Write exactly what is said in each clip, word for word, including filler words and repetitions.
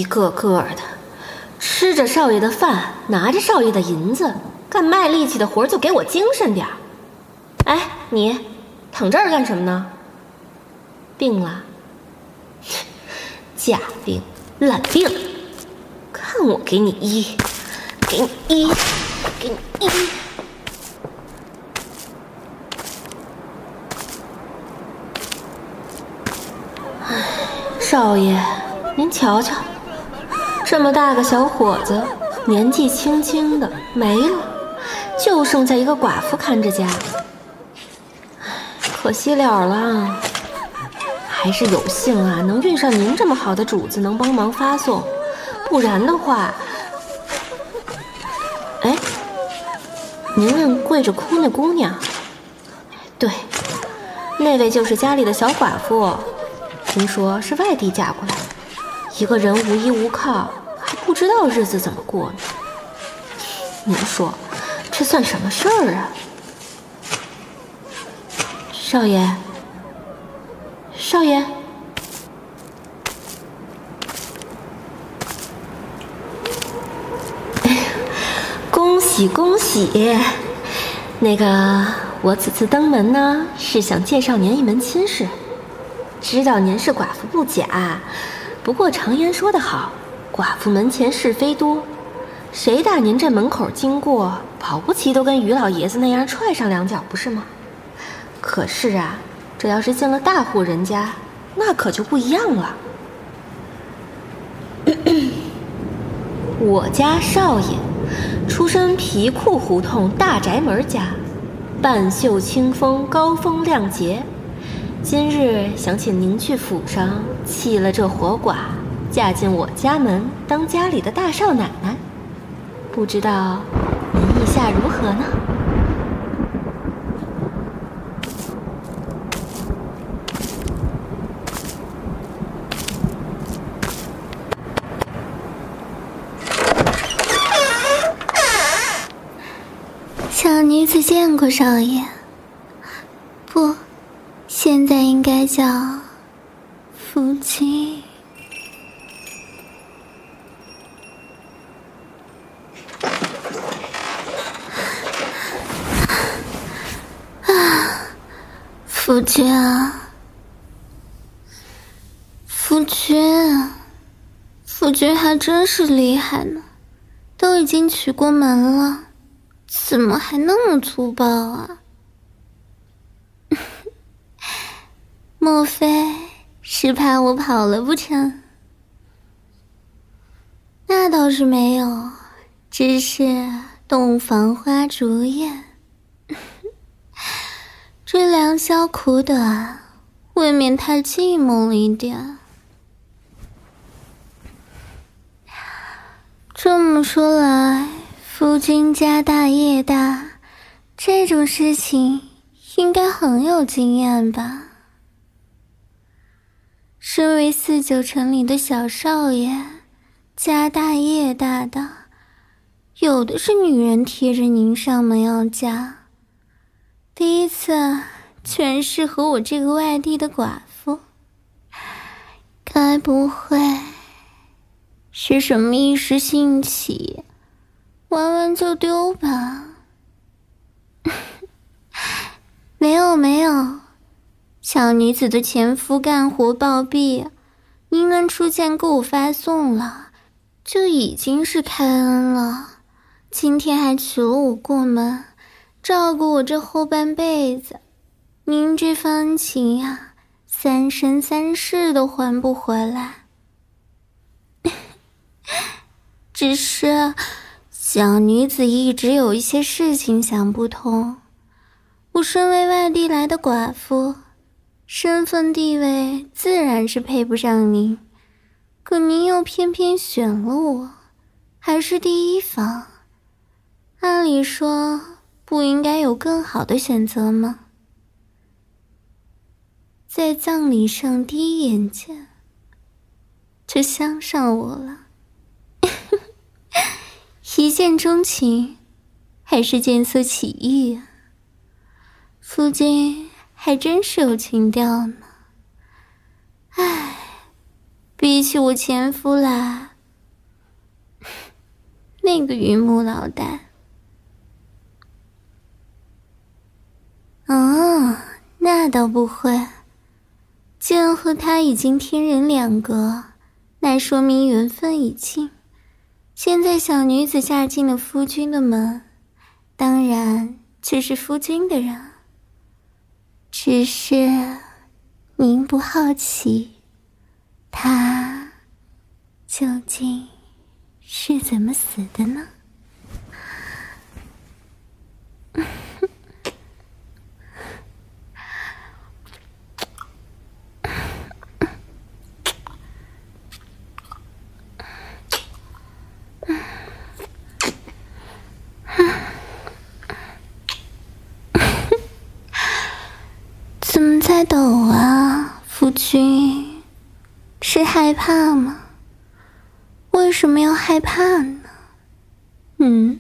个个的吃着少爷的饭，拿着少爷的银子，干卖力气的活就给我精神点儿。哎，你躺这儿干什么呢？病了？假病，懒病，看我给你医，给你医，给你医。唉，少爷，您瞧瞧，这么大个小伙子，年纪轻轻的没了，就剩下一个寡妇看着家。唉，可惜了了。还是有幸啊，能遇上您这么好的主子能帮忙发送，不然的话……哎，您问跪着哭那姑娘？对，那位就是家里的小寡妇，听说是外地嫁过来的，一个人无依无靠，还不知道日子怎么过呢。您说，这算什么事儿啊？少爷。少爷，恭喜恭喜！那个，我此次登门呢，是想介绍您一门亲事。知道您是寡妇不假，不过常言说得好，寡妇门前是非多。谁打您这门口经过，保不齐都跟于老爷子那样踹上两脚，不是吗？可是啊，这要是进了大户人家，那可就不一样了。我家少爷出身皮裤胡同大宅门家，半袖清风，高风亮节。今日想请您去府上弃了这活寡，嫁进我家门当家里的大少奶奶，不知道您意下如何呢？ 小女子见过少爷，不，现在应该叫夫君。啊，夫君啊，夫君，夫君还真是厉害呢，都已经娶过门了。怎么还那么粗暴啊？莫非是怕我跑了不成？那倒是没有，只是洞房花烛夜，这良宵苦短，未免太寂寞了一点。这么说来，夫君家大业大，这种事情应该很有经验吧？身为四九城里的小少爷，家大业大的，有的是女人贴着您上门要嫁，第一次全是和我这个外地的寡妇，该不会是什么一时兴起玩完就丢吧？没有没有，小女子的前夫干活暴毙，您能出钱给我发送了，就已经是开恩了。今天还娶了我过门，照顾我这后半辈子，您这份恩情呀，三生三世都还不回来。只是小女子一直有一些事情想不通，我身为外地来的寡妇，身份地位自然是配不上您，可您又偏偏选了我，还是第一房，按理说不应该有更好的选择吗？在葬礼上第一眼见就相上我了。一见钟情还是见色起意啊？夫君还真是有情调呢。唉，比起我前夫来， 那个榆木脑袋。哦，那倒不会。既然和他已经天人两隔，那说明缘分已尽。现在小女子嫁进了夫君的门，当然就是夫君的人。只是您不好奇，他究竟是怎么死的呢？怎么在抖啊，夫君？是害怕吗？为什么要害怕呢？嗯？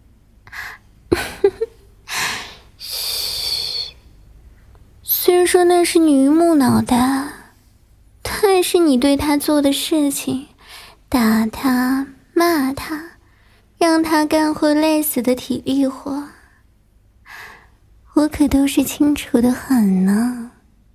嘘。虽然说那是榆木脑袋，但是你对他做的事情，打他、骂他，让他干会累死的体力活，我可都是清楚的很呢。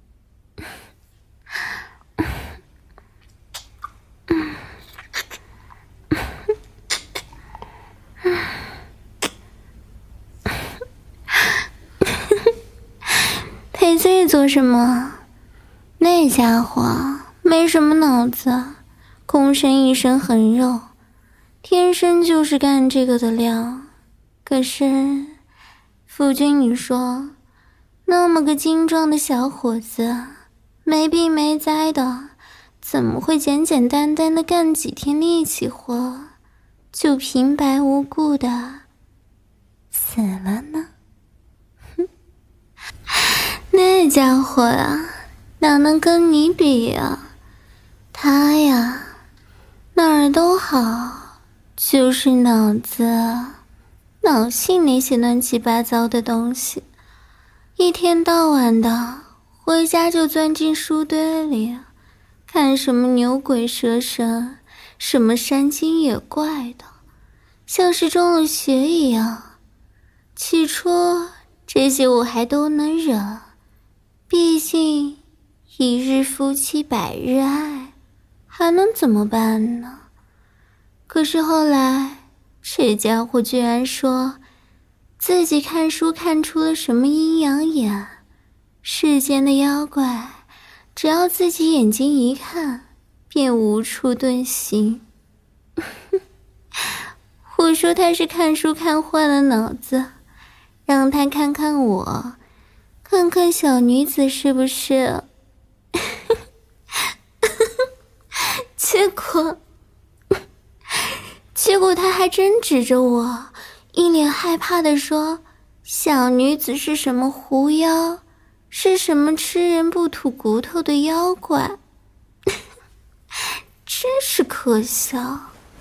赔罪做什么？那家伙没什么脑子，空身一身横肉，天生就是干这个的料。可是夫君你说，那么个精壮的小伙子，没病没灾的，怎么会简简单单的干几天力气活，就平白无故的死了呢？哼，那家伙啊，哪能跟你比啊？他呀，哪儿都好，就是脑子脑信那些乱七八糟的东西，一天到晚的回家就钻进书堆里，看什么牛鬼蛇神，什么山精野怪的，像是中了邪一样。起初这些我还都能忍，毕竟一日夫妻百日爱，还能怎么办呢？可是后来这家伙居然说自己看书看出了什么阴阳眼，世间的妖怪只要自己眼睛一看便无处遁形。我说他是看书看坏了脑子，让他看看我，看看小女子是不是结果结果他还真指着我，一脸害怕地说，小女子是什么狐妖，是什么吃人不吐骨头的妖怪。真是可笑。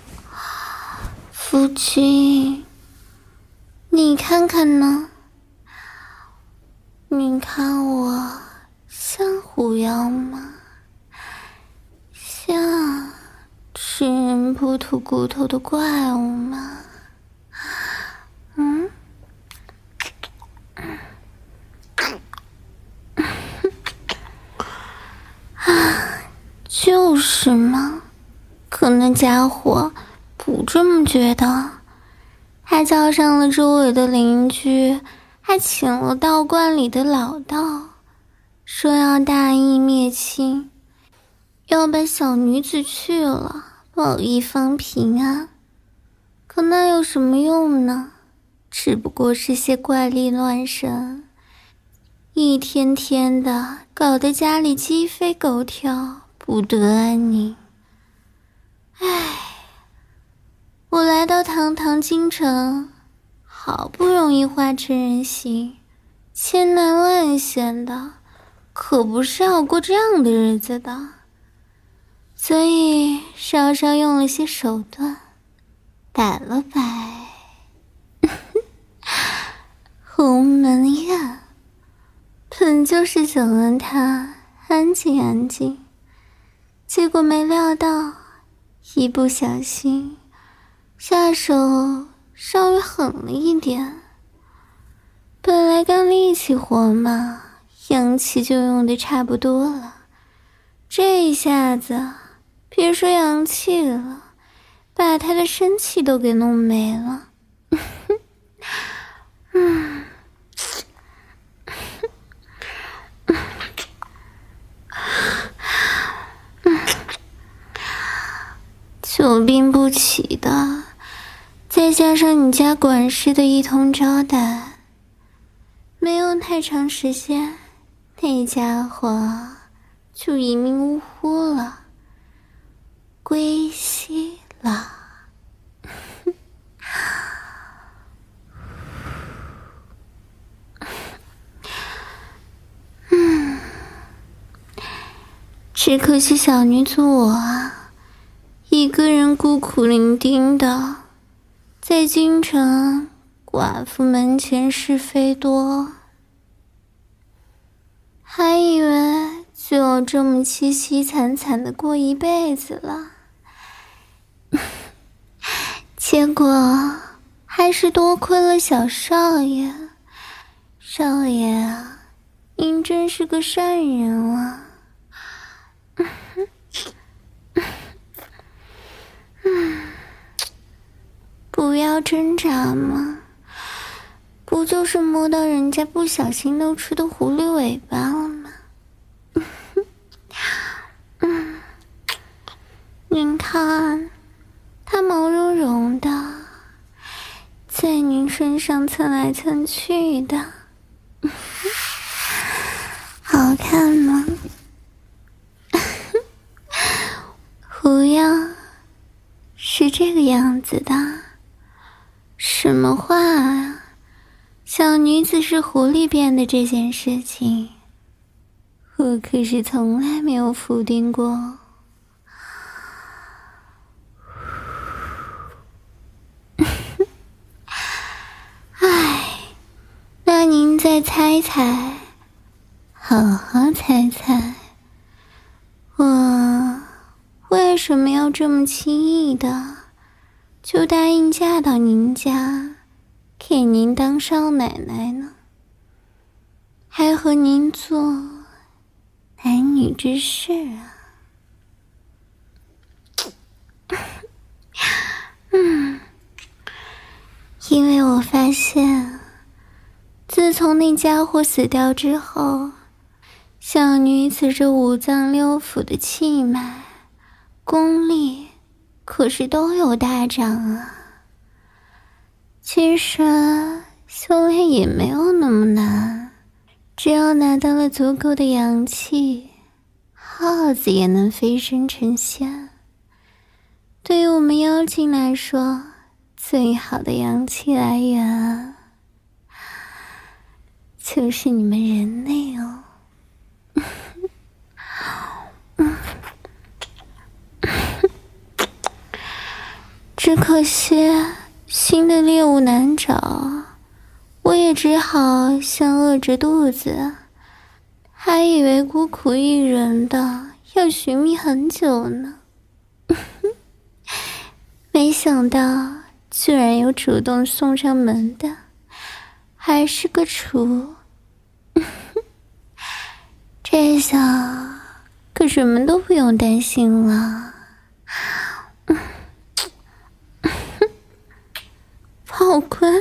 夫君，你看看呢？你看我像狐妖吗？像吃人不吐骨头的怪物吗？嗯？啊，就是嘛。可那家伙不这么觉得，他叫上了周围的邻居，还请了道观里的老道，说要大义灭亲，要把小女子去了，保一方平安。可那有什么用呢？只不过是些怪力乱神，一天天的搞得家里鸡飞狗跳，不得安宁。唉，我来到堂堂京城，好不容易化成人形，千难万险的，可不是要过这样的日子的，所以稍稍用了些手段，摆了摆鸿门宴，本就是想让他安静安静，结果没料到一不小心下手稍微狠了一点。本来干力气活嘛，阳气就用的差不多了，这一下子别说阳气了，把他的生气都给弄没了。嗯，久病不起的，再加上你家管事的一通招待，没用太长时间，那家伙就一命呜呼了，归西了。嗯，只可惜小女子我啊，一个人孤苦伶仃的，在京城寡妇门前是非多，还以为就要这么凄凄惨惨的过一辈子了，结果还是多亏了小少爷。少爷啊，您真是个善人啊。不要挣扎嘛，不就是摸到人家不小心露出的狐狸尾巴了吗？嗯，您看，它毛茸茸的，在您身上蹭来蹭去的，好看吗？狐样是这个样子的。什么话啊！小女子是狐狸变的这件事情，我可是从来没有否定过。唉，那您再猜猜，好好猜猜，我为什么要这么轻易的就答应嫁到您家，给您当少奶奶呢？还和您做男女之事啊？嗯，因为我发现，自从那家伙死掉之后，小女子这五脏六腑的气脉、功力可是都有大涨啊。其实修炼也没有那么难，只要拿到了足够的阳气，耗子也能飞升成仙。对于我们妖精来说，最好的阳气来源就是你们人类哦。只可惜新的猎物难找，我也只好先饿着肚子，还以为孤苦一人的要寻觅很久呢。没想到居然有主动送上门的，还是个厨。这下可什么都不用担心了。炮坤，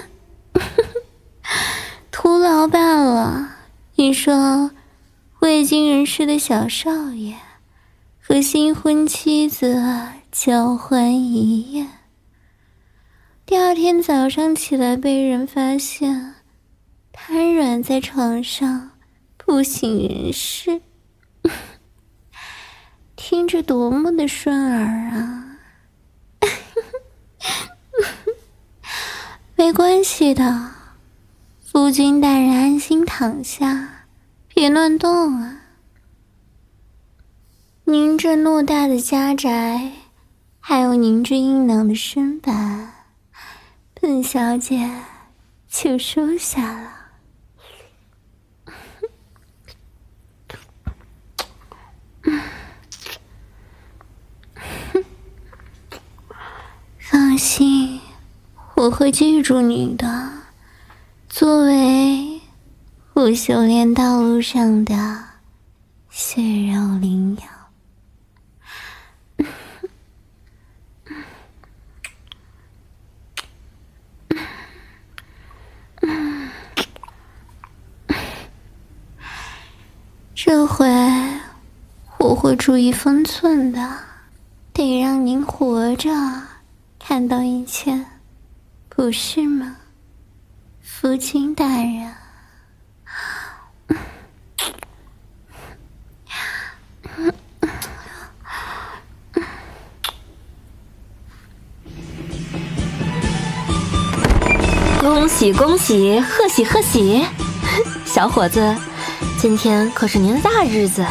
屠老板了！你说，未经人事的小少爷和新婚妻子交欢一夜，第二天早上起来被人发现瘫软在床上，不省人事，听着多么的顺耳啊！没关系的，夫君大人安心躺下，别乱动啊。您这偌大的家宅，还有您这硬朗的身板，本小姐就收下了。少放心，我会记住你的，作为我修炼道路上的血肉灵药。这回我会注意分寸的，得让您活着看到一切，不是吗，父亲大人？ 恭喜恭喜，贺喜贺喜！小伙子，今天可是您的大日子。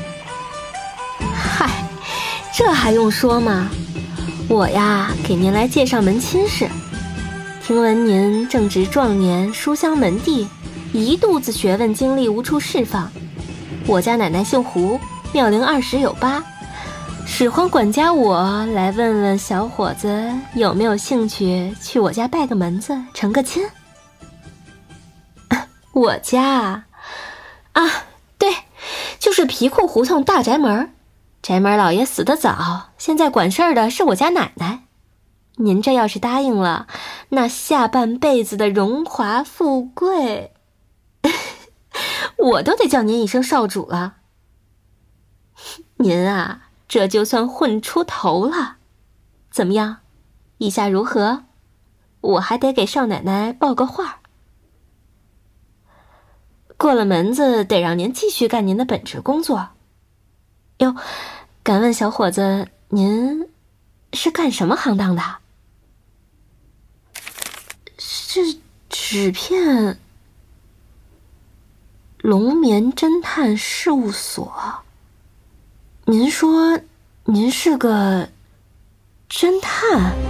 嗨，这还用说吗？我呀，给您来介绍门亲事。听闻您正值壮年，书香门第，一肚子学问精力无处释放。我家奶奶姓胡，妙龄二十有八，使唤管家我来问问小伙子有没有兴趣去我家拜个门子，成个亲。我家啊，啊，对，就是皮裤胡同大宅门。宅门老爷死得早，现在管事儿的是我家奶奶。您这要是答应了，那下半辈子的荣华富贵，我都得叫您一声少主了。您啊，这就算混出头了。怎么样，意下如何？我还得给少奶奶报个话。过了门子，得让您继续干您的本职工作。哟，敢问小伙子，您是干什么行当的？是纸片龙眠侦探事务所。您说您是个侦探？